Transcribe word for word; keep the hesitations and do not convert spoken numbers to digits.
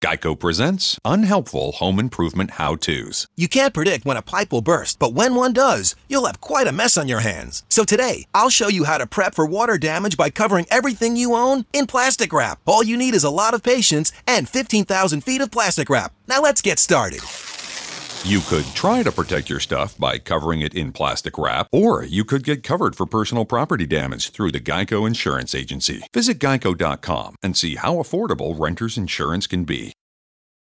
Geico presents Unhelpful Home Improvement How-Tos. You can't predict when a pipe will burst, but when one does, you'll have quite a mess on your hands. So today, I'll show you how to prep for water damage by covering everything you own in plastic wrap. All you need is a lot of patience and fifteen thousand feet of plastic wrap. Now let's get started. You could try to protect your stuff by covering it in plastic wrap, or you could get covered for personal property damage through the Geico Insurance Agency. Visit geico dot com and see how affordable renter's insurance can be.